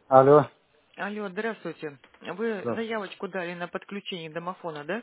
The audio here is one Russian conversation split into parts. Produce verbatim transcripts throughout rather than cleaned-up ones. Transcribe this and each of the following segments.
Алло. Алло, здравствуйте. Вы Здравствуйте. заявочку дали на подключение домофона, да?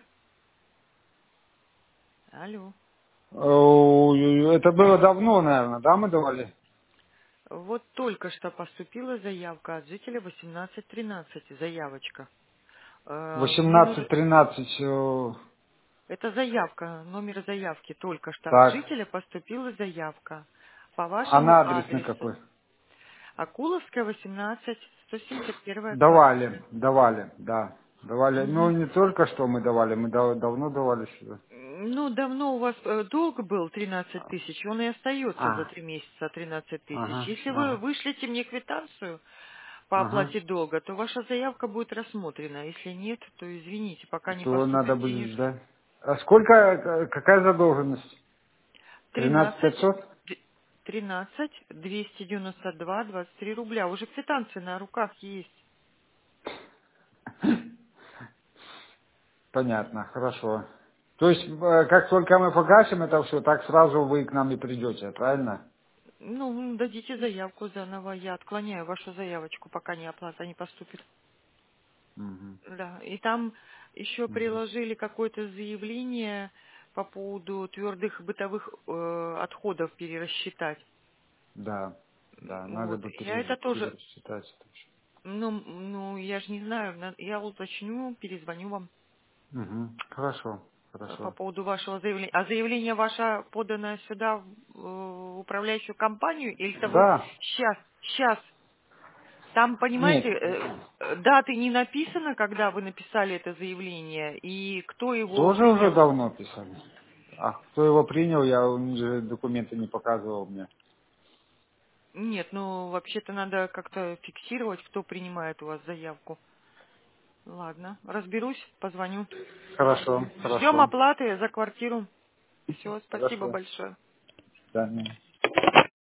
Алло. Ой, Это было давно, наверное, да, мы давали? Вот только что поступила заявка от жителя восемнадцать тринадцать, заявочка. Э, Мне восемнадцать нужно... тринадцать. э, Это заявка, номер заявки только что. От Так. жителя поступила заявка по А на вашему адресный адресу. какой? Акуловская, восемнадцать, сто семьдесят первая Давали, квартира. давали, да. Давали. Ну, Мгм. не только что мы давали, мы дав- давно давали сюда. Ну, давно у вас э, долг был тринадцать тысяч, он и остается за А, три месяца тринадцать тысяч. ага, Если вы ага, вышлете мне квитанцию по ага. оплате долга, то ваша заявка будет рассмотрена. Если нет, то извините, пока не То надо поступят будет денежки. ждать. А сколько, э, какая задолженность? Тринадцать тринадцать, пятьсот? д- тринадцать, двести девяносто два, двадцать три рубля. Уже квитанция на руках есть. Понятно, хорошо. То есть, э, как только мы погасим это все, так сразу вы к нам и придете, правильно? Ну, дадите заявку заново. Я отклоняю вашу заявочку, пока не оплата не поступит. Мгм. Да, и там еще Мгм. приложили какое-то заявление по поводу твердых бытовых э, отходов перерасчитать. Да, да, надо Вот. бы Я это пере- тоже, пересчитать это всё. ну, ну, я же не знаю, на- я уточню, перезвоню вам Мгм. Хорошо, э, по хорошо. поводу вашего заявления. А заявление ваше подано сюда в э, управляющую компанию, или это вы Да, сейчас, сейчас? Там, понимаете, нет, э, э, даты не написано, когда вы написали это заявление, и кто его тоже уже принял. давно писали. А кто его принял, я он же документы не показывал мне. Нет, ну вообще-то надо как-то фиксировать, кто принимает у вас заявку. Ладно, разберусь, позвоню. Хорошо, Ждем хорошо, оплаты за квартиру. Все, спасибо хорошо. большое. Да,